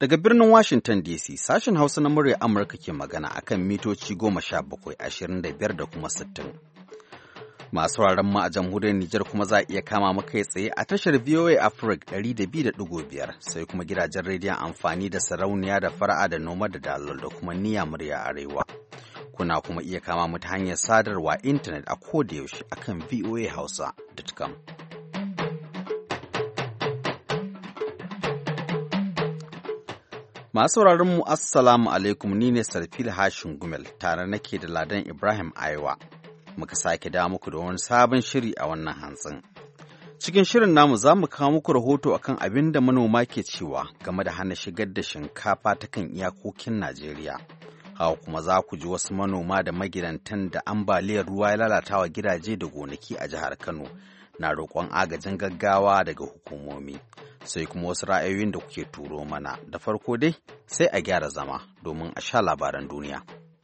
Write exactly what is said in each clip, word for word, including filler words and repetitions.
Daga birnin Washington D C, sashen Hausa na murya Amurka ke magana akan mitoci goma sha bakwai, ashirin da biyar da kuma sittin. Masu sauraron mu a jamhuriyar Nijar kuma za a iya kama mu kai tsaye a tashar V O A Africa ɗari da biyu da ɗigo biyar, sai kuma gidajen rediyon amfani da sarauniya da fara'a da noma da dalol da kuma niyya murya arewa. Kuna kuma iya kama mu ta hanyar sadarwa intanet a kodayaushe akan v o a hausa dot com. Masu sauraron mu assalamu alaikum, ni ne Sarfil Hashin Gumel tare nake da Ladan Ibrahim Aiwa. Muka sake da muku da wani sabon shiri a wannan hantsin. Cikin shirin namu za mu kawo muku rahoto akan abin da manoma ke cewa game da hana shigar da shinkafa ta kan iyakokin Najeriya. Hawa kuma za ku ji wasu manoma da magidantan da ambaliyar ruwa ya lalata wa gidaje da gonaki a jihar Kano na roƙon agajin gaggawa daga hukumomi. Sai kuma wasu ra'ayoyin da kuke turo mana. Da farko dai sai a gyara zama domin a sha labaran duniya.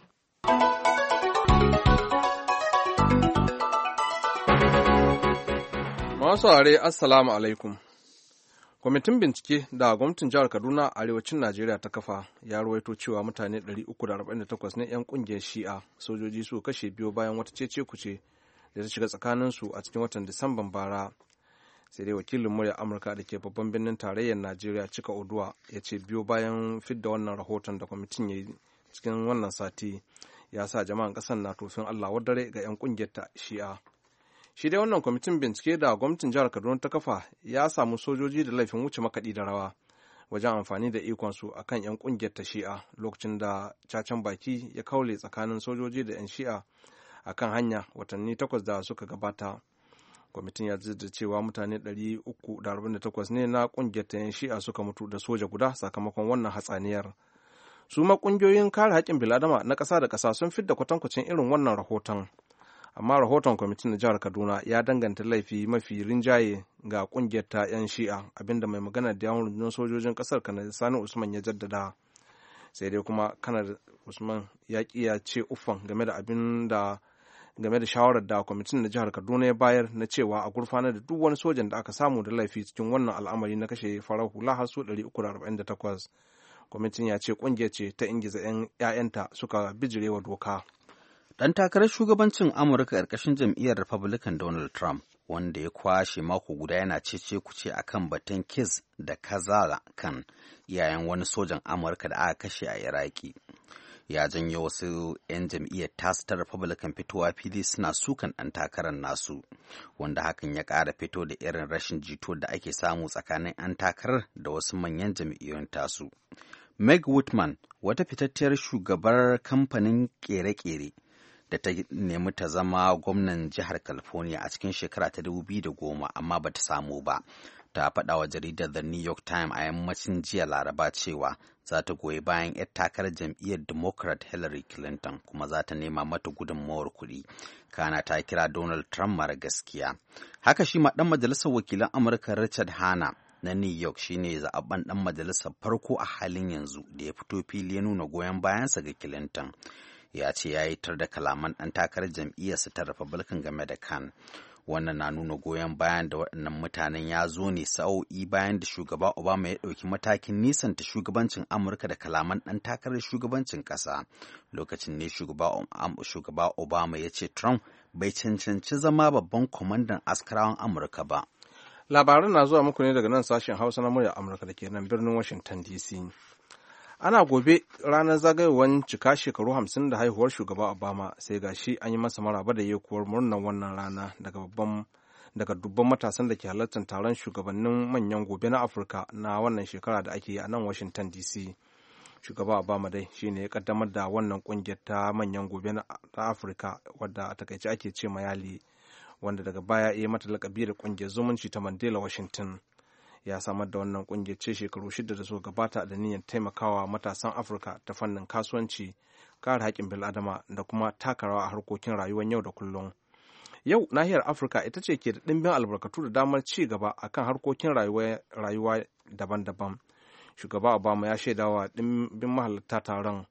Masu are assalamu alaikum. Kwamitin bincike da gwamnatin jihar Kaduna a arewacin Najeriya ta kafa ya rawaito cewa mutane ɗari uku da arba'in da takwas ne 'yan ƙungiyar Shi'a sojoji su kashe biyo bayan wata cece kuce da ta shiga tsakaninsu a cikin watan Disamban bara. Sai dai wakilin murya Amurka da ke babban birnin tarayyar Najeriya Cika Oduwa ya ce biyo bayan fidda wannan rahoton da kwamitin ya yi cikin wannan sati ya sa jama'an ƙasar na tofin Allah wadare ga 'yan ƙungiyar ta Shi'a. Shi dai wannan kwamitin bincike da gwamnatin jihar Kaduna ta kafa ya samu sojoji da laifin wuce makaɗi da rawa wajen amfani da ikonsu a kan 'yan ƙungiyar ta Shi'a lokacin da cacen baki ya kaule tsakanin sojoji da 'yan Shi'a a kan hanya watanni takwas da suka gabata. Kwamitin ya da cewa mutane ɗari uku da arba'in da takwas ne na ƙungiyar ta 'yan Shi'a suka mutu da soja guda sakamakon wannan hatsaniyar. Su ma ƙungiyoyin kare haƙƙin bil'adama na ƙasa da ƙasa sun fidda kwatankwacin irin wannan rahoton. Amma rahoton kwamitin na jihar Kaduna ya danganta laifi mafi rinjaye ga kungiyar ta 'yan Shi'a, abinda mai magana da yawon rundunar sojojin kasar Kanar Sani Usman ya jaddada. Sai dai kuma Kanar Usman ya ya ce uffan game da abin da game da shawarar da kwamitin na jihar Kaduna ya bayar na cewa a gurfanar da duk wani sojan da aka samu da laifi cikin wannan al'amari na kashe farar hula har su ɗari uku da arba'in da takwas. Kwamitin ya ce kungiyar ce ta ingiza 'yan 'ya'yanta suka bijirewa doka. Ɗan takarar shugabancin Amurka ƙarƙashin jam'iyyar Republican Donald Trump, wanda ya kwashe mako guda yana cece kuce a kan batun Kiss da Kazala kan iyayen wani sojan Amurka da aka kashe a Iraki. Ya janyo wasu 'yan jam'iyyar tasu ta Republican fitowa fili suna sukan ɗan takarar nasu, wanda hakan ya ƙara fito da irin rashin jito da ake samu tsakanin 'yan takarar da wasu manyan jam'iyyun tasu. Meg Whitman, wata fitattiyar shugabar kamfanin ƙere-ƙere, da ta nemi ta zama gwamnan jihar California a cikin shekara ta dubu biyu da goma amma ba ta samu ba. Ta faɗa wa jaridar The New York Times a yammacin jiya Laraba cewa za ta goyi bayan 'yar takarar jam'iyyar Democrat Hillary Clinton kuma za ta nema mata gudunmawar kuɗi. Kana ta kira Donald Trump mara gaskiya. Haka shi ma ɗan majalisar wakilan Amurka Richard Hanna na New York shine zaɓen ɗan majalisar farko a halin yanzu da ya fito fili ya nuna goyon bayansa ga Clinton. Ya ce ya yi tar da kalaman ɗan takarar jam'iyyarsa ta Republican game da Khan. Wannan na nuna goyon bayan da waɗannan mutanen ya zo ne sa'o'i bayan da shugaba Obama ya ɗauki matakin nisanta shugabancin Amurka da kalaman ɗan takarar shugabancin ƙasa. Lokacin ne shugaba Obama ya ce Trump bai cancanci zama babban kwamandan askarawan Amurka ba. Labaran na zuwa muku ne daga nan sashen Hausa na murya Amurka da ke nan birnin Washington D C. Ana gobe ranar zagayowar cika shekaru hamsin da haihuwar shugaba Obama, sai ga shi an yi masa maraba da yekuwar murnar wannan rana daga babban daga dubban matasan da ke halartar taron shugabannin manyan gobe na Afirka na wannan shekara da ake yi a nan Washington D C. Shugaba Obama dai shi ne ya kaddamar da wannan kungiyar ta manyan gobe na Afirka wadda a takaice ake ce Mayali, wanda daga baya ya mata lakabi da kungiyar zumunci ta Mandela Washington. Ya samar da wannan kungiyar ce shekaru shida da suka gabata da niyyar taimakawa matasan Afirka ta fannin kasuwanci, kare haƙƙin bil'adama da kuma taka rawa a harkokin rayuwar yau da kullum. Yau nahiyar Afirka ita ce ke da ɗimbin albarkatu da damar ci gaba akan harkokin rayuwa daban-daban. Shugaba Obama ya shaidawa ɗimbin mahalarta taron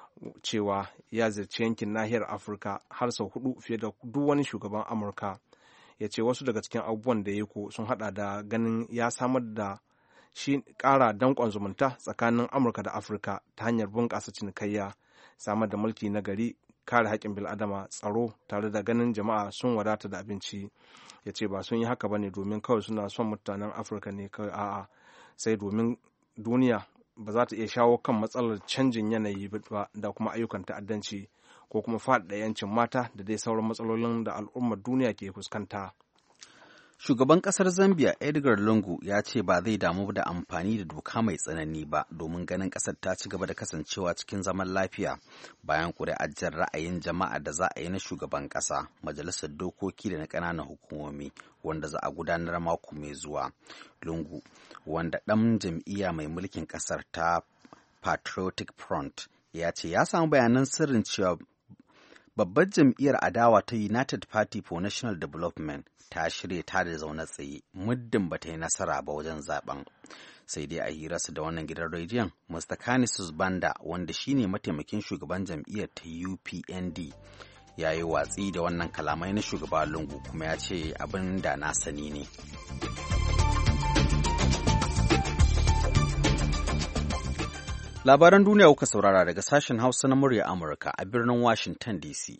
cewa ya ziyarci yankin nahiyar Afirka har sau hudu fiye da duk wani shugaban Amurka. Ya ce wasu daga cikin abubuwan da ya ko sun hada da ganin ya samar da shi ƙara danƙon zumunta tsakanin Amurka da Afirka ta hanyar bunƙasa cinikayya, samar da mulki na gari, kare haƙƙin bil'adama, tsaro tare da ganin jama'a sun wadata da abinci. Ya ce ba sun yi haka ba ne domin kawai suna son mutanen Afirka ne kawai, a'a, sai domin duniya ba za ta iya shawo kan matsalar canjin yanayi ba da kuma ayyukan ta'addanci ko kuma faɗaɗa 'yancin mata da dai sauran matsalolin da al'ummar duniya ke fuskanta. Shugaban ƙasar Zambia Edgar Lungu ya ce ba zai damu da amfani da doka mai tsanani ba domin ganin ƙasar ta ci gaba da kasancewa cikin zaman lafiya bayan ƙuri'ar jan ra'ayin jama'a da za a yi na shugaban ƙasa, majalisar dokoki da na ƙananan hukumomi wanda za a gudanar mako mai zuwa. Lungu, wanda ɗan jam'iyya mai mulkin ƙasar ta Patriotic Front, ya ce ya samu bayanan sirrin cewa babbar jam'iyyar adawa ta United Party for National Development ta shirya ta da zaune tsaye muddin ba ta yi nasara ba wajen zaben. Sai dai a hirarsa da wannan gidan rediyon, Mister Canisius Banda, wanda shine mataimakin shugaban jam'iyyar ta U P N D, ya yi watsi da wannan kalamai na shugaba Lungu kuma ya ce abin da na sani ne. Labaran duniya kuka saurara daga sashen Hausa na murya Amurka a birnin Washington D C.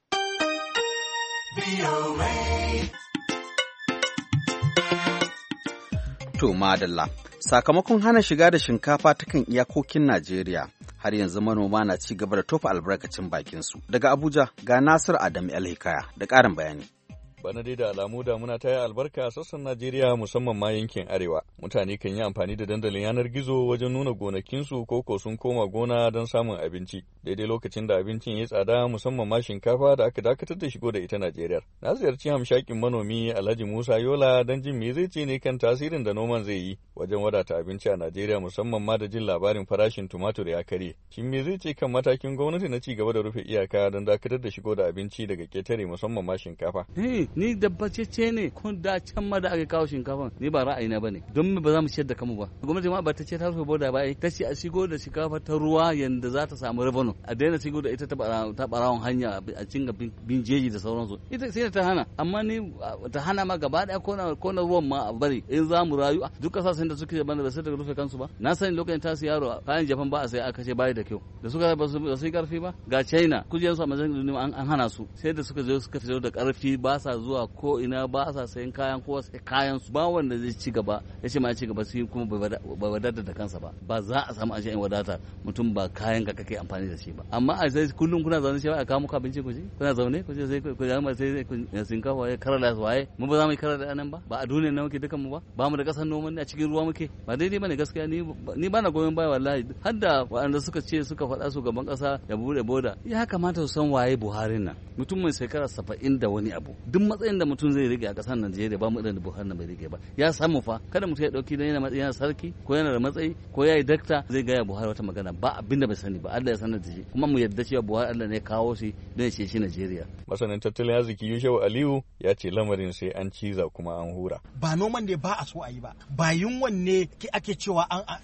To madalla, sakamakon hana shiga da shinkafa ta kan iyakokin Najeriya, har yanzu manoma na ci gaba da tofa albarkacin bakinsu. Daga Abuja ga Nasir Adam El Hikaya da ƙarin bayani. Bana dai da alamu damuna ta yi albarka a sassan Najeriya musamman ma yankin Arewa. Mutane kan yi amfani da dandalin yanar gizo wajen nuna gonakinsu ko ko sun koma gona don samun abinci. Daidai lokacin da abincin ya tsada musamman ma shinkafa da aka dakatar da shigo da ita Najeriya. Na ziyarci hamshakin manomi Alhaji Musa Yola don jin me zai ce ne kan tasirin da noman zai yi wajen wadata abinci a Najeriya musamman ma da jin labarin farashin tumatur ya karye. Shin me zai ce kan matakin gwamnati na ci gaba da rufe iyaka don dakatar da shigo da abinci daga ketare musamman ma shinkafa? Ni dabbacece ne kun da can ma da aka kawo shinkafa ni ba ra'ayina bane don me ba za mu ciyar da kanmu ba gwamnati ma ba ta ce ta rufe boda ba ta ce a shigo da shinkafa ta ruwa yanda za ta samu revenue a daina shigo da ita ta barawon hanya a cinga bin jeji da sauransu ita sai ta hana amma ni ta hana ma gaba daya ko na ko na ruwan ma a bari in za mu rayu duk kasashen da suke banda ba sai ta rufe kansu ba na sani lokacin ta su yaro kayan Japan ba a sai aka ce bai da kyau da suka ba su yi karfi ba ga China kujeran su a majalisar an hana su sai da suka zo suka fito da karfi ba sa zuwa ko ina ba sa sayan kayan ko sai kayan su ba wanda zai ci gaba ya ce ma ci gaba sai kuma bai wadata da kansa ba ba za a samu ashe in wadata mutum ba kayan ka kake amfani da shi ba amma a sai kullum kuna zaune cewa a kawo muku abinci ku ji kuna zaune ku ce sai ku zama sai ku sinkafa ya karala su waye mu ba za mu karala anan ba ba a duniya nan muke dukan mu ba ba mu da kasan noman ne a cikin ruwa muke ba daidai bane gaskiya ni ni ba na goyon baya wallahi har da waɗanda suka ce suka faɗa su gaban ƙasa ya bude boda ya kamata su san waye Buhari nan mutum mai shekara saba'in da wani abu duk matsayin da mutum zai rike a ƙasar Najeriya ba mu da Buhari na bai rike ba ya samu fa kada mutum ya dauki dan yana matsayi yana sarki ko yana da matsayi ko yayi dakta zai ga ya Buhari wata magana ba abinda bai sani ba Allah ya sanar da shi kuma mu yadda cewa Buhari Allah ne ya kawo shi don ya ceci Najeriya. Masanin tattalin arziki Yushau Aliyu ya ce lamarin sai an ciza kuma an hura. Ba noman ne ba a so a yi ba ba yunwan ne ake cewa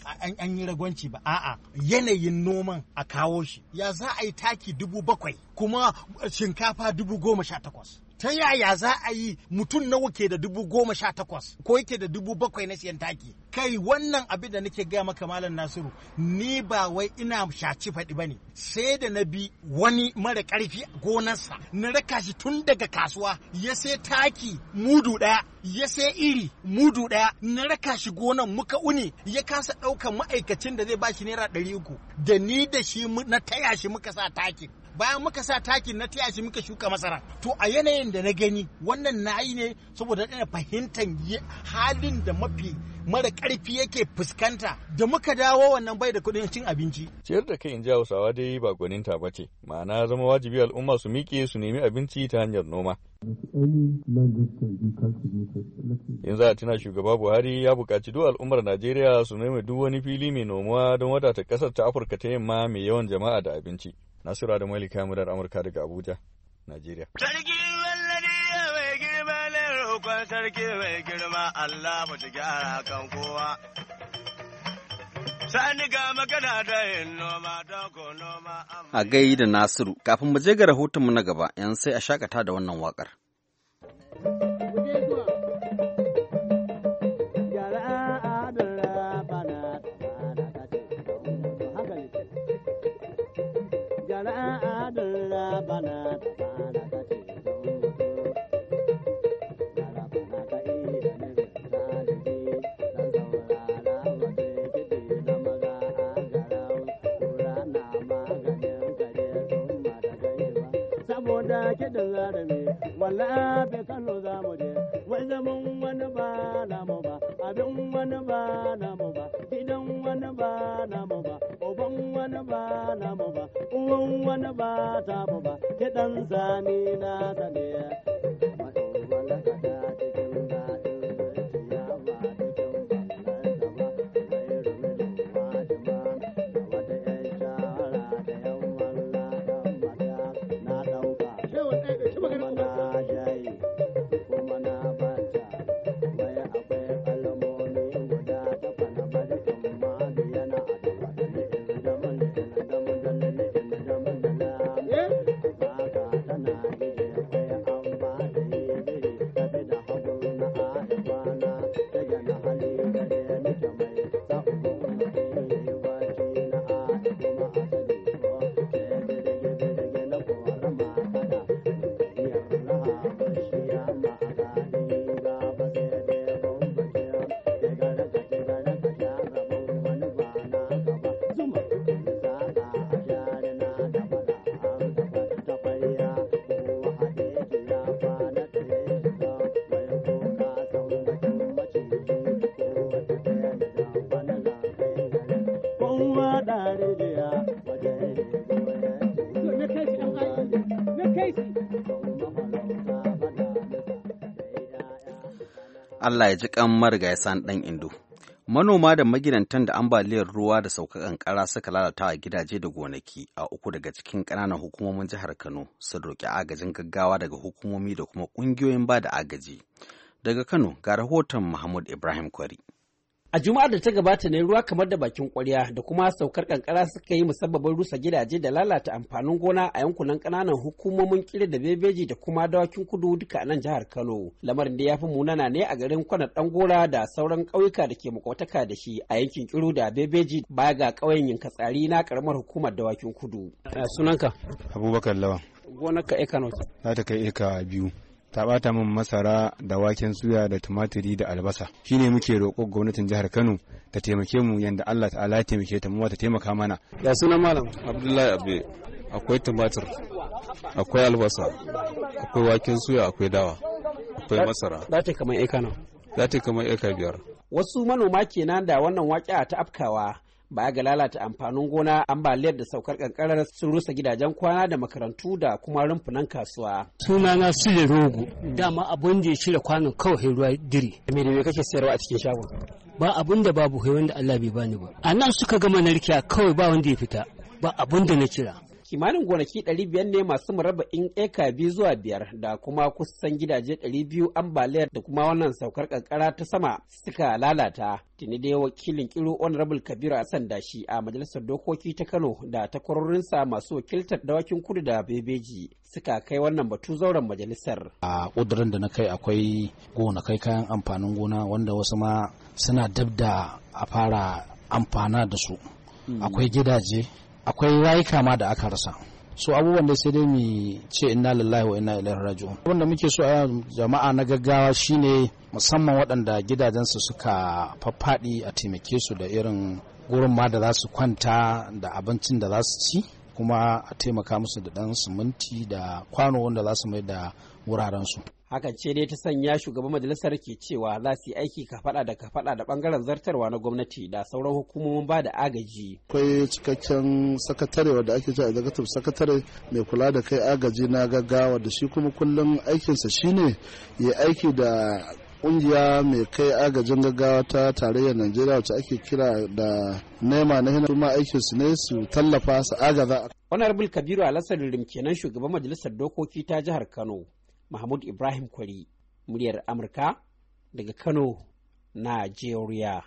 an yi ragwanci ba a'a yanayin noman a kawo shi ya za a yi taki dubu bakwai kuma shinkafa dubu goma sha takwas. Ta yaya za a yi mutum nawa ke da dubu goma sha takwas ko yake da dubu bakwai na siyan taki kai wannan abin da nake gaya maka malam Nasiru ni ba wai ina shaci faɗi ba ne sai da na bi wani mara ƙarfi gonarsa na raka shi tun daga kasuwa ya sai taki mudu ɗaya ya sai iri mudu ɗaya na raka shi gonan muka uni ya kasa ɗaukan ma'aikacin da zai bashi naira ɗari uku da ni da shi na taya shi muka sa takin bayan muka sa takin na taya shi muka shuka masara to a yanayin da na gani wannan na yi ne saboda ina fahimtar halin da mafi mara ƙarfi yake fuskanta da muka dawo wannan bai da kuɗin cin abinci. Ciyar da kai in ji Hausawa dai ba gwaninta ba ce, ma'ana zama wajibi al'umma su miƙe su nemi abinci ta hanyar noma. In za a tuna shugaba Buhari ya buƙaci duk al'ummar Najeriya su nemi duk wani fili mai nomuwa don wadata ƙasar ta Afirka ta yamma mai yawan jama'a da abinci. Nasura da Malika Murar Amurka daga Abuja, Najeriya. Sarki wallani mai girma ne roƙon sarki mai girma Allah ba ta gyara kan kowa. Sani ga magana da yin noma don ko noma. A gai da Nasiru, kafin mu je ga rahotonmu na gaba, yan sai a shakata da wannan waƙar. kiɗin zarumi wallahi bai Kano za mu je wai zaman wani ba namu ba abin wani ba namu ba gidan wani ba namu ba uban wani ba namu ba uwan wani ba tamu ba kiɗan zani na zane Allah ya ji kan marigayi Sani ɗan Indo. Manoma da magidantan da ambaliyar ruwa da sauka kankara suka lalata a gidaje da gonaki a uku daga cikin ƙananan hukumomin jihar Kano sun roƙi agajin gaggawa daga hukumomi da kuma ƙungiyoyin ba da agaji. Daga Kano ga rahoton Mahmud Ibrahim Kwari. A Juma'ar da ta gabata ne ruwa kamar da bakin ƙwarya da kuma saukar kankara suka yi musabbabin rusa gidaje da lalata amfanin gona a yankunan ƙananan hukumomin Kire da Bebeji da kuma Dawakin Kudu duka a nan jihar Kano. Lamarin da ya fi munana ne a garin Kwanar Ɗangora da sauran ƙauyuka da ke makwataka da shi a yankin Kiru da Bebeji baya ga ƙauyen Yinkatsari na ƙaramar hukumar Dawakin Kudu. Sunanka? Abubakar Lawan. Gonarka eka nawa? Za ta kai eka biyu. Ta ɓata min masara da waken suya da tumatiri da albasa. Shine muke roƙo gwamnatin jihar Kano ta taimake mu yanda Allah ta'ala ya taimake ta mu ta taimaka mana. Ya sunan malam? Abdullahi Abe. Akwai tumatir, akwai albasa, akwai waken suya, akwai dawa, akwai masara. Za ta kamar eka nawa? Za ta kamar eka biyar. Wasu manoma kenan da wannan waƙa ta afkawa. Baya ga lalata amfanin gona, ambaliyar da saukar kankarar sun rusa gidajen kwana da makarantu da kuma rumfunan kasuwa. Sunana Sule Rogo, dama abun da ya cire kwanon kawai ruwa diri. Me da me kake sayarwa a cikin shagon? Ba abun da babu kai wanda Allah bai bani ba. A nan suka gama narkiya kawai ba wanda ya fita, ba abun da na kira. Kimanin gonaki ɗari biyar ne masu murabba'in eka biyu zuwa biyar da kuma kusan gidaje ɗari biyu ambaliyar da kuma wannan saukar kankara ta sama suka lalata. Tuni dai wakilin Kiru Honorable Kabiru Hassan Dashi a Majalisar Dokoki ta Kano da takwarorinsa masu wakiltar Dawakin Kudu da Bebeji suka kai wannan batu zauren majalisar. A ƙudurin da na kai akwai gonakai kayan amfanin gona wanda wasu ma suna dab da a fara amfana da su. Akwai gidaje, akwai rayuka ma da aka rasa. So abubuwan da sai dai mu ce inna lillahi wa inna ilaihi raji'un. Wanda muke so a jama'a na gaggawa shine musamman waɗanda gidajensu suka faffaɗi a taimake su da irin gurin ma da za su kwanta da abincin da za su ci, kuma a taimaka musu da ɗan siminti da kwano wanda za su mai da wurarensu. Hakan ce dai ta sanya shugaban majalisar ke cewa za su yi aiki kafaɗa da kafaɗa da ɓangaren zartarwa na gwamnati da sauran hukumomin ba da agaji. Akwai cikakken sakatare wanda ake cewa executive sakatare mai kula da kai agaji na gaggawa da shi kuma kullum aikinsa shine ya aiki da kungiya mai kai agajin gaggawa ta tarayyar Najeriya wacce ake kira da nema na hina kuma aikinsu ne su tallafa su agaza. Honorable Kabiru Alassar Rim kenan shugaban majalisar dokoki ta jihar Kano. Mahmud Ibrahim Kwari, muryar Amurka daga Kano, Najeriya.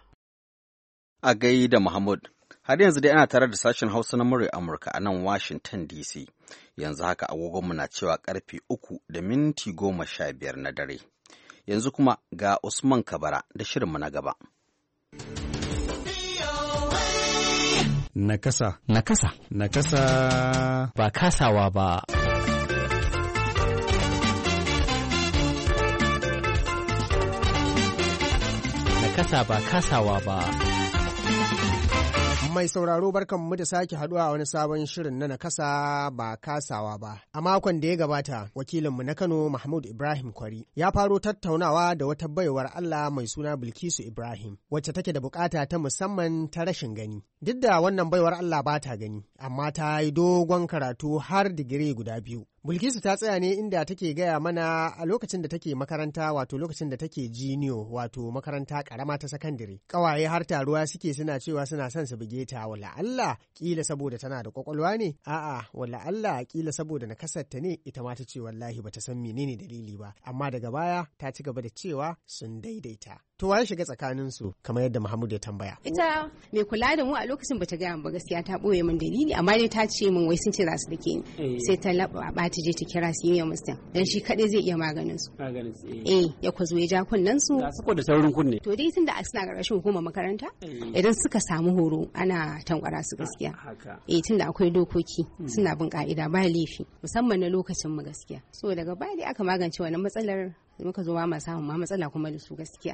A gai da Mahmud, har yanzu dai ana tare da sashen Hausa na muryar Amurka a nan Washington D C. Yanzu haka agogonmu na cewa karfe uku da minti goma sha biyar na dare. Yanzu kuma ga Usman Kabara da shirinmu na gaba. Nakasa. Nakasa. Nakasa. Ba kasawa ba. Nakasa ba kasawa ba. Mai sauraro barkanmu da sake haduwa a wani sabon shirin na nakasa ba kasawa ba. A makon da ya gabata, wakilinmu na Kano Mahmud Ibrahim Kwari ya faro tattaunawa da wata baiwar Allah mai suna Bilkisu Ibrahim, wacce take da bukata ta musamman ta rashin gani. Duk da wannan baiwar Allah ba ta gani, amma ta yi dogon karatu har digiri guda biyu. Bilkisu ta tsaya ne inda take gaya mana a lokacin da take makaranta, wato lokacin da take jiniyo, wato makaranta karama ta sakandare. Kawaye har taruwa suke suna cewa suna son su buge ta, wala Allah kila saboda tana da kwakwalwa ne, a'a wala Allah kila saboda na kasarta ne. Ita ma ta ce wallahi bata san menene dalili ba, amma daga baya ta ci gaba da cewa sun daidaita. To waye shiga tsakanin su kamar yadda Muhammad ya tambaya. Ita mai kula da mu a lokacin bata gaya min ba gaskiya, ta boye min dalili, amma dai ta ce min wai sun ce za su dake ni. Sai ta laba ba ta je ta kira senior muslim dan shi kadai zai iya maganin su. Maganin su. Eh ya kwazo ya ja kunnan su. Ga su ko da saurin kunne. To dai tunda suna garashin hukumar makaranta idan suka samu horo ana tankwara su gaskiya. Eh tunda akwai dokoki suna bin ka'ida ba laifi musamman na lokacin mu gaskiya. So daga baya dai aka magance wannan matsalar, muka zo ma samun ma matsala kuma da su gaskiya.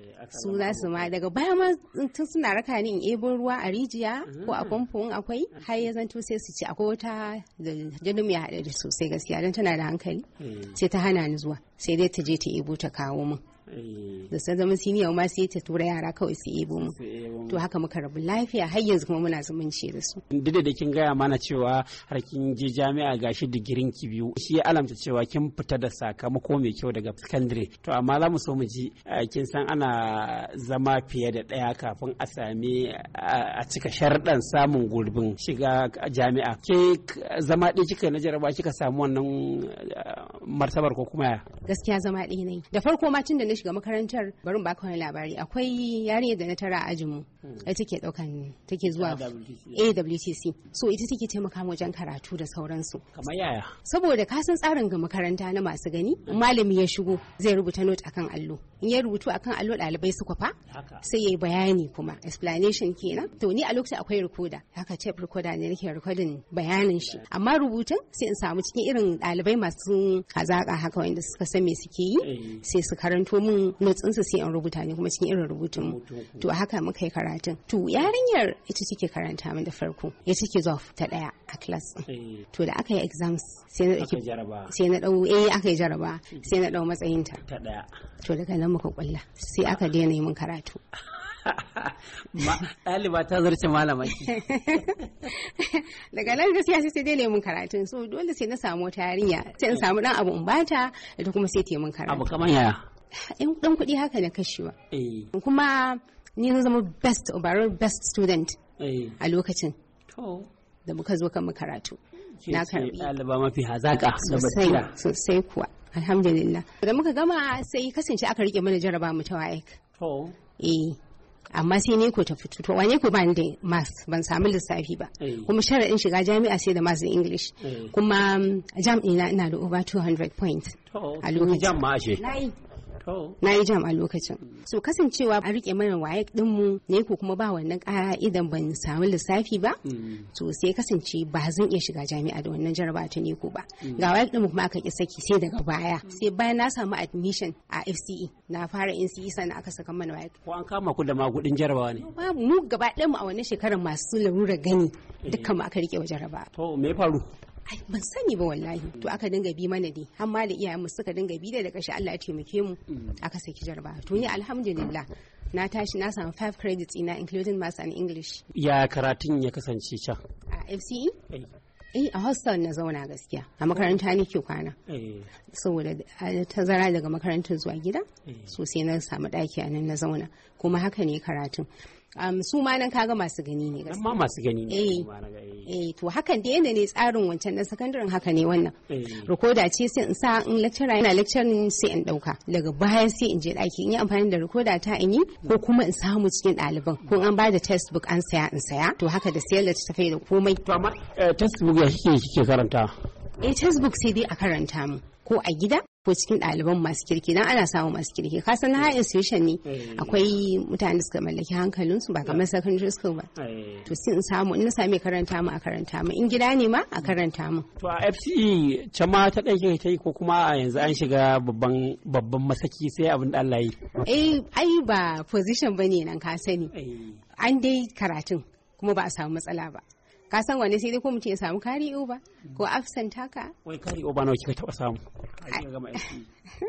Su za su ma daga baya ma tun suna raka ni in ebo ruwa a rijiya ko a famfo in akwai, har ya zanto sai su ce akwai wata da jinin ya haɗe da sosai gaskiya don tana da hankali, sai ta hana ni zuwa, sai dai ta je ta ebo ta kawo min. Da sai zama siniya ma sai ta tura yara kawai su ebo mu. To haka muka rabu lafiya, har yanzu kuma muna zumunci da su. Duk da kin gaya mana cewa har kin je jami'a gashi digirin ki biyu, shi ya alamta cewa kin fita da sakamako mai kyau daga secondary. To amma za mu so mu ji kin san ana zama fiye da ɗaya kafin a sami a cika sharɗan samun gurbin shiga jami'a. Ke zama ɗaya kika na jaraba kika samu wannan martabar ko kuma ya? Gaskiya zama ɗaya ne. Da farko ma tun da na shiga makarantar, bari mu baka wani labari, akwai yarinyar da na tara a ajinmu, ita take daukan take zuwa A W T C, so ita take taimaka wajen karatu da sauransu. Kamar yaya? Saboda ka san tsarin ga makaranta na masu gani, malami ya shigo zai rubuta note akan allo, in ya rubutu akan allo ɗalibai su kwafa sai yayi bayani kuma explanation kenan. To ni a lokacin akwai recorder, haka tape recorder ne nake recording bayanin shi, amma rubutun sai in samu cikin irin ɗalibai masu hazaka haka wanda suka san me suke yi, sai su karanto mun notes ɗinsu sai in rubuta ne kuma cikin irin rubutun mu. To haka muka yi karatun. To yarinyar ita take karanta min da farko, ita take zuwa ta daya a class. To da aka yi exams sai na dauki sai na dau eh aka yi jaraba sai na dau matsayin ta ta daya. To daga nan muka kulla sai aka daina yin karatu. ɗaliba ta zarce malama daga nan gaskiya sai sai dai mun karatun, so dole sai na samu wata yarinya sai in samu dan abu in bata ita kuma sai ta yi mun karatu. Abu kamar yaya? in dan kuɗi haka na kashewa. Kuma ni na zama best overall best student a lokacin da muka zo kan karatu. Na karbi ɗaliba mafi hazaka da sosai basira sosai kuwa alhamdulillah. Da muka gama sai kasance aka rike mana jaraba mu ta waye. Eh amma sai ne ko ta fito to wane ko ban da maths ban samu lissafi ba, kuma sharaɗin shiga jami'a sai da maths da English, kuma jam ina ina da over two hundred points a lokacin. Jam ma ashe na yi jam a lokacin. So kasancewa a rike mana waye dinmu ne ko kuma ba wannan ƙara idan ban samu lissafi ba, to sai kasance ba zan iya shiga jami'a da wannan jaraba ta ne ko ba. Ga waye dinmu kuma aka ki saki sai daga baya, sai bayan na samu admission a F C E na fara N C E sannan aka saka mana waye. Ko an kama ku da magudin jarabawa ne? Babu, mu gaba ɗayan mu a wannan shekarar masu larura gani dukkan mu aka rike wa jaraba. To me ya faru? Ai ban sani ba wallahi. To aka dinga bi mana dai, har ma da iyayenmu suka dinga bi da ƙarshe Allah ya taimake mu aka saki jaraba. To ni alhamdulillah na tashi na samu five credits ina including maths and English. Ya karatun ya kasance can? A F C E? Eh a hostel na zauna gaskiya. A makaranta nake kwana. Saboda tazara daga makarantar zuwa gida, so sai na samu ɗaki a nan na zauna. Kuma haka ne karatun. Um, su ma nan kaga masu gani ne gaskiya. Amma masu gani ne. Eh, eh to hakan da yanda ne tsarin wancan na sakandaren haka ne wannan. Recorder ce sai in sa in lecturer yana lecturing sai in dauka. Daga baya sai in je daki in yi amfani da recorder ta in yi ko kuma in samu cikin ɗaliban. Ko an ba da textbook an saya in saya. To haka da sayar da tafai da komai. To amma textbook ya kike kike karanta? Eh textbook sai dai a karanta mu ko a gida ko cikin ɗaliban masu kirki, dan ana samun masu kirki. Ka san higher institution ne akwai mutane da suka mallaki hankalinsu ba kamar secondary school ba. To sai in samu in na same karanta mu a karanta mu, in gida ne ma a karanta mu. To a F C E can ma ta ɗan kike ta yi ko kuma a yanzu an shiga babban babban masaki sai abin da Allah yi? Eh ai ba position bane nan ka sani. An dai karatun kuma ba a samu matsala ba. Ka san wanne sai dai ko mutum ya samu carry over ko absent haka. Wai carry over nawa kika taba samu a kika gama aiki?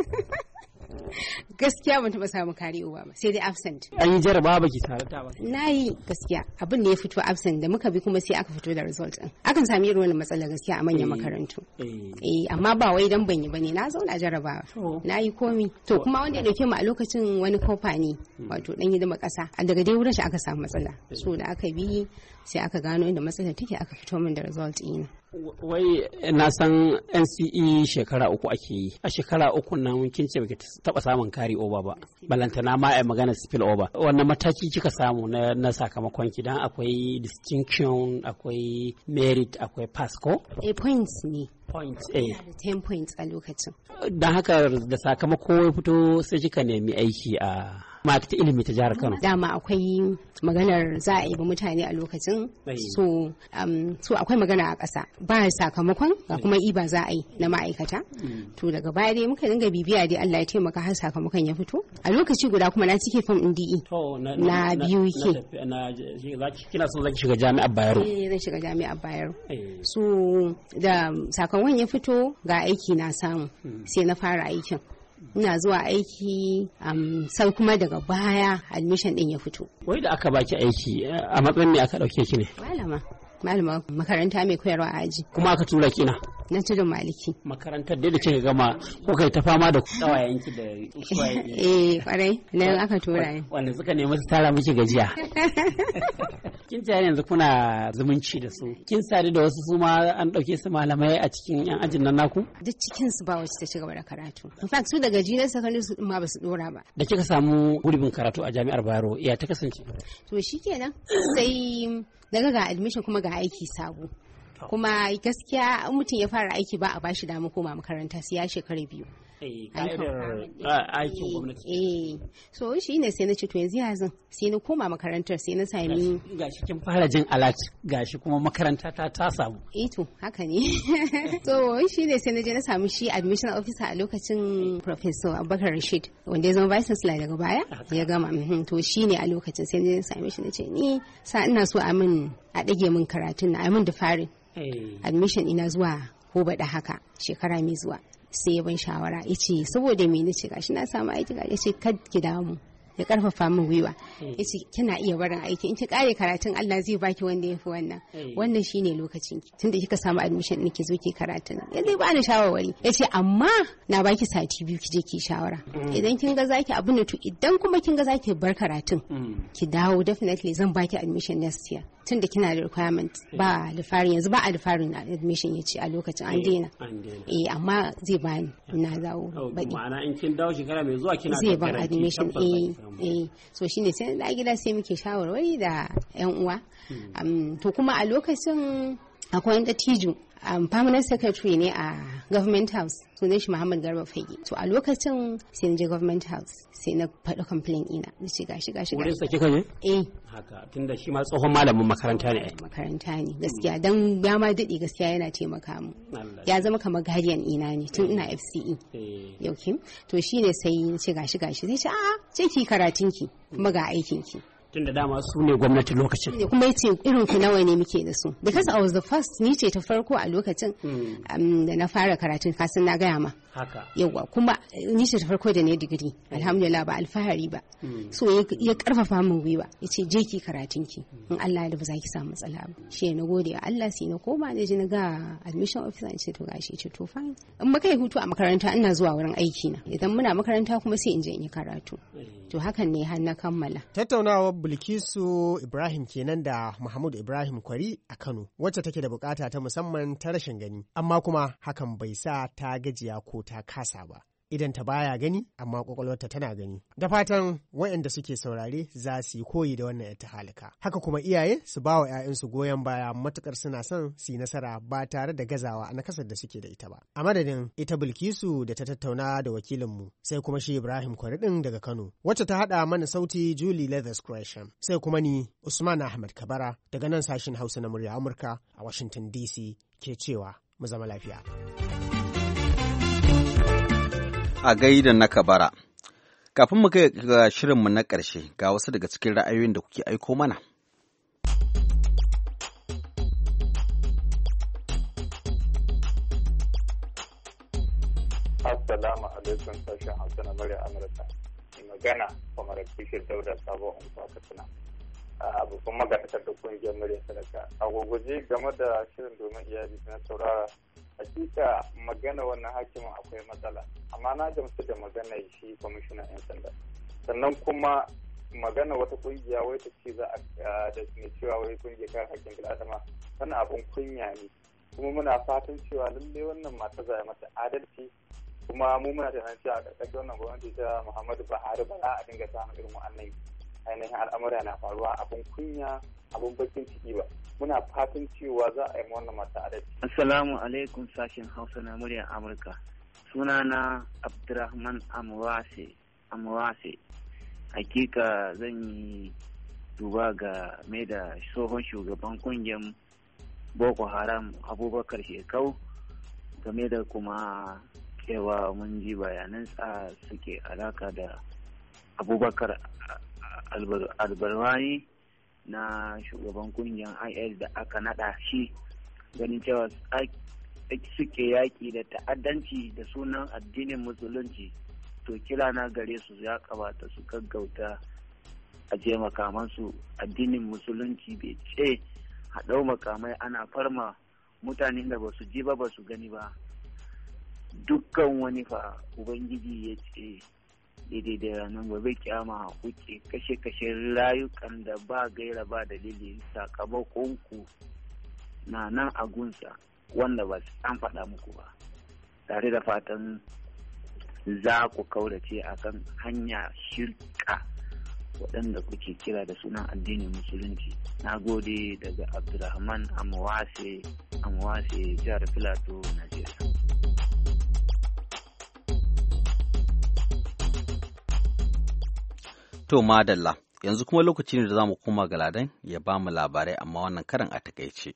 Gaskiya ban taba samu carry over ba sai dai absent. An yi jarabawa baki tare ta ba? Na yi gaskiya abin da ya fito absent da muka bi kuma sai aka fito da result din. Akan sami irin wannan matsala gaskiya a manyan makarantu. Eh amma ba wai dan ban yi bane na zauna jarabawa. Na yi komi. To kuma wanda ya dauke mu a lokacin wani kofa ne wato dan hidima kasa. Daga dai wurin shi aka samu matsala. So da aka bi sai aka gano inda matsalar take aka fito min da result ɗina. Wai na san N C E shekara uku ake yi. A shekara uku nan kin ce baki taba samun carry over ba. Balantana ma ai magana spill over. Wannan mataki kika samu na, na sakamakon ki dan akwai distinction, akwai merit, akwai pass ko? Eh points ne. Points eh. ten points a lokacin. Dan haka da sakamako ya fito sai kika nemi aiki a ma'aikatar ilimi ta jihar Kano. Dama akwai maganar za a yi ba mutane a lokacin. So, um, so akwai magana a ƙasa. Ba sakamakon ga kuma iba za a yi na ma'aikata. To daga baya dai muka dinga bibiya dai Allah ya taimaka har sakamakon ya fito. A lokaci guda kuma na cike fam ɗin D E. Na biyu ke. Kina so zaki shiga jami'ar Bayero? Eh zan shiga jami'ar Bayero. So da sakamakon ya fito ga aiki na samu. Sai na fara aikin. Ina zuwa aiki um, sai kuma daga baya admission din ya fito. Wai da aka baki aiki a matsayin me aka dauke ki ne? Malama. Malama makaranta mai koyarwa a aji. Kuma aka tura ki na? Na tudun Maliki. Makarantar da kika gama ko kai ta fama da tsawayenki da eh kwarai nan aka tura ni. Wanda suka nemi su tara miki gajiya. Kin tare yanzu kuna zumunci da su. Kin sadu da wasu su ma an dauke su malamai a cikin yan ajin nan naku? Duk cikin su ba wacce ta ci gaba da karatu. In fact su daga junior secondary su ma ba su dora ba. Da kika samu gurbin karatu a jami'ar Bayero iya ta kasance? To shikenan sai daga ga admission kuma ga aiki sabo. Kuma gaskiya mutum ya fara aiki ba a bashi dama koma makaranta sai ya shekara biyu. aikin gwamnati. Eh, so shi ne sai na ce to yanzu ya zan sai na koma makarantar sai na sami. Gashi kin fara jin alat gashi kuma makaranta ta ta samu. Eh to haka ne. So shi ne sai na je na samu shi admission officer a lokacin Professor Abubakar Rashid wanda ya zama vice chancellor daga baya ya gama. To shi ne a lokacin sai na same shi na ce ni sa ina so a min a dage min karatun na a min da fari. Admission ina zuwa ko bada haka shekara mai zuwa. Sai ya ban shawara ya ce saboda me nace gashi na samu aiki ya ce kad ki damu ya karfafa min gwiwa ya ce kina iya barin aiki in ki kare karatun Allah zai baki wanda ya fi wannan wannan shine lokacin ki tunda kika samu admission ɗin ki zo ki karatun ya zai bani shawarwari ya ce amma na baki sati biyu ki je ki shawara idan kin ga zaki abu ne to idan kuma kin ga zaki bar karatun ki dawo definitely zan baki admission next year tun da kina da requirement ba alfarin yanzu ba alfarin na admission ya ce a lokacin an daina eh amma zai bani na dawo baɗi ma'ana in kin dawo shekara mai zuwa kina zai ban admission eh eh so shine sai da gida sai muke shawarwari da yan uwa to kuma a lokacin akwai wanda tiju um, permanent secretary ne a government house sunan shi Muhammad Garba Fage to a lokacin sai na je government house sai na faɗi complaint ina na ce gashi gashi wurin sa kika ne eh haka tunda shi ma tsohon malamin makaranta ne makaranta ne gaskiya dan ya ma dade gaskiya yana taimaka mu ya zama kamar guardian ina ne tun ina F C E yau kin to shine sai na ce gashi gashi sai ce a'a ce ki karatun ki kuma ga aikin ki tunda dama su ne gwamnati lokacin ne kuma yace irin ku nawa ne muke da su because I was the first ni ce ta farko a lokacin da na fara karatun kasan na gaya ma haka yawa kuma ni ce ta farko da ne digiri alhamdulillah ba alfahari ba so ya karfafa min gwiwa yace je ki karatun ki in Allah ya ba za ki samu matsala ba shi na gode wa Allah sai na koma ne je na ga admission officer ce to gashi ce to fine in muka yi hutu a makaranta ina zuwa wurin aiki na idan muna makaranta kuma sai in je in yi karatu to hakan ne har na kammala tattaunawa Bilkisu Ibrahim kenan da Mahmud Ibrahim Kwari a Kano wacce take da bukata ta musamman ta rashin gani amma kuma hakan bai sa ta gajiya ko ta kasa ba idan ta baya gani amma kwakwalwarta tana gani da fatan waɗanda suke saurare za su yi koyi da wannan ta halika haka kuma iyaye su ba wa 'ya'yansu goyon baya matukar suna son su yi nasara ba tare da gazawa a nakasar da suke da ita ba a madadin ita Bilkisu da ta tattauna da wakilinmu sai kuma shi Ibrahim Kwari din daga Kano wacce ta hada mana sauti Julie Leathers Gresham sai kuma ni Usman Ahmad Kabara daga nan sashin Hausa na murya Amurka a Washington D C ke cewa mu zama lafiya. A gaida na Kabara. Kafin mu kai ga shirinmu na ƙarshe ga wasu daga cikin ra'ayoyin da kuke aiko mana. Assalamu alaikum sashen Hausa na murya Amurka. Mai magana kamar Bishir Dauda Sabo Unguwa Katsina. A babban magatakar da kungiyar murya sadaka. A guguje game da shirin domin iyali na saurara. Hakika magana wannan hakimin akwai matsala. Amma na gamsu da magana shi kwamishinan 'yan sanda. Sannan kuma magana wata kungiya wai ta ce za a da ne cewa wai kungiyar kare hakkin bil'adama wannan abun kunya ne. Kuma muna fatan cewa lalle wannan mata za a mata adalci. Kuma mu muna tunanin cewa a ƙarƙashin wannan gwamnati ta Muhammadu Buhari ba za a dinga samun irin wa'annan ainihin al'amura na faruwa abin kunya abin bakin ciki ba. Muna fatan cewa za a yi wannan mata adalci. Assalamu alaikum sashen Hausa na muryar Amurka. Sunana Abdurrahman Amwase. Amwase. Hakika zan yi duba ga mai da tsohon shugaban kungiyar Boko Haram Abubakar Shekau game da kuma cewa mun ji bayanan sa suke alaka da Abubakar Albarwani na shugaban kungiyar I S da aka nada shi ganin cewa suke yaki da ta'addanci da sunan addinin musulunci. To kila na gare su ya kamata su gaggauta a je makamansu. Addinin musulunci bai ce haɗau makamai ana farma mutanen da ba su ji ba ba su gani ba. Dukkan wani fa Ubangiji ya ce daidai da ranar gobe kyama kuke kashe-kashe rayukan da ba gaira ba dalili sakamakon ku na nan a gunsa wanda ba an faɗa muku ba. Tare da fatan za ku kaurace akan hanya shirka waɗanda kuke kira da sunan addinin musulunci. Na gode daga Abdulrahman Amwase, Amwase jihar Filato, Najeriya. To madalla, yanzu kuma lokaci ne da za mu koma ga Ladan ya ba mu labarai amma wannan karan a takaice.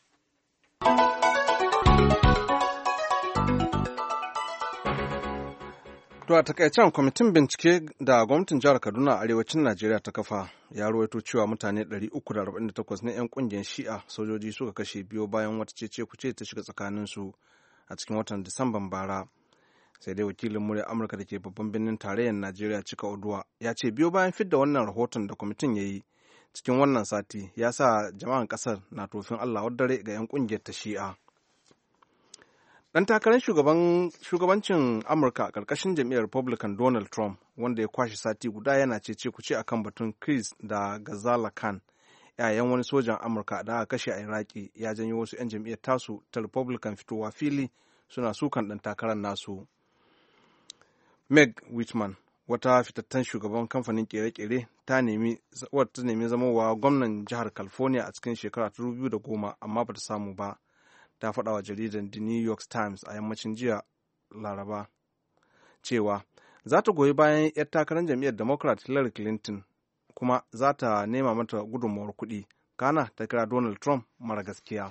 To a takaicen kwamitin bincike da gwamnatin jihar Kaduna a arewacin Najeriya ta kafa ya ruwaito cewa mutane ɗari uku da arba'in da takwas na 'yan ƙungiyar Shi'a sojoji suka kashe biyo bayan wata cece kuce ta shiga tsakaninsu a cikin watan Disamban bara. Sai dai wakilin murya Amurka da ke babban birnin tarayyar Najeriya Cika Oduwa ya ce biyo bayan fidda wannan rahoton da kwamitin ya yi cikin wannan sati ya sa jama'an ƙasar na tofin Allah dare ga 'yan ƙungiyar ta Shi'a. Ɗan takarar shugabancin Amurka a ƙarƙashin jam'iyyar Republican Donald Trump, wanda ya kwashe sati guda yana cece kuce akan batun Chris da Ghazala Khan, yayan wani sojan Amurka da aka kashe a Iraki, ya janyo wasu 'yan jam'iyyar tasu ta Republican fitowa fili suna sukan ɗan takarar nasu. Meg Whitman, wata fitattun shugaban kamfanin kere-kere, ta nemi wata nemi zamowa gwamnan jihar California a cikin shekara ta dubu biyu da goma amma bata samu ba. Ta faɗa wa jaridar The New York Times a yammacin jiya Laraba cewa za ta goyi bayan 'yar takarar jam'iyyar Democrat Hillary Clinton kuma za ta nema mata gudunmawar kuɗi. Kana ta kira Donald Trump mara gaskiya.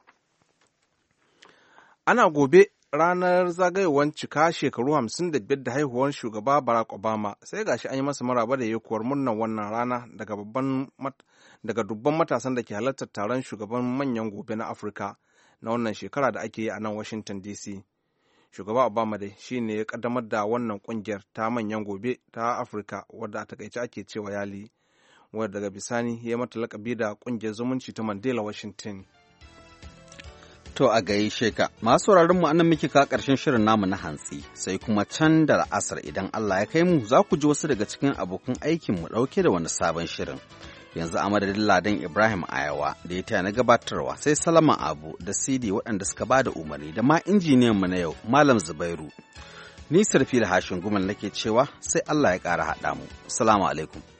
Ana gobe ranar zagayowar cika shekaru hamsin da biyar da haihuwar shugaba Barack Obama, sai gashi an yi masa maraba da yakuwar murnar wannan rana daga babban daga dubban matasan da ke halartar taron shugaban manyan gobe na Afirka na wannan shekara da ake yi a nan Washington D C. Shugaba Obama dai shi ne ya kaddamar da wannan kungiyar ta manyan gobe ta Afirka wadda a takaice ake cewa Yali, wadda daga bisani ya mata lakabi da kungiyar zumunci ta Mandela Washington. To a gaishe ka, masu sauraron mu anan muke ka ƙarshen shirin namu na hantsi, sai kuma can da la'asar idan Allah ya kai mu za ku ji wasu daga cikin abokan aikin mu ɗauke da wani sabon shirin. Yanzu a madadin Ladan Ibrahim Ayawa da ya taya na gabatarwa sai Salama Abu da Sidi waɗanda suka ba da umarni da ma injiniyan mu na yau Malam Zubairu. Ni Sarfil Hashin Gumal nake cewa sai Allah ya ƙara haɗa mu. Assalamu alaikum.